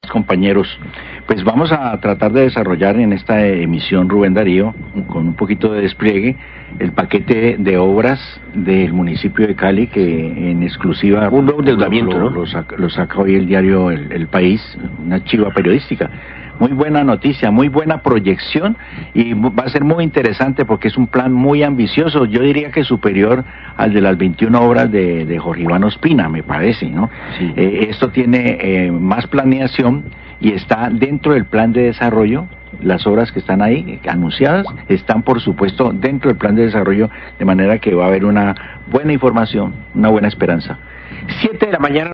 Compañeros, pues vamos a tratar de desarrollar en esta emisión, Rubén Darío, con un poquito de despliegue, el paquete de obras del municipio de Cali que en exclusiva un nuevo endeudamiento, ¿no? lo saca hoy el diario el País, una chiva periodística. Muy buena noticia, muy buena proyección y va a ser muy interesante porque es un plan muy ambicioso, yo diría que superior al de las 21 obras de Jorge Iván Ospina, me parece, ¿no? Sí. Esto tiene más planeación y está dentro del plan de desarrollo. Las obras que están ahí anunciadas están, por supuesto, dentro del plan de desarrollo, de manera que va a haber una buena información, una buena esperanza. 7 de la mañana.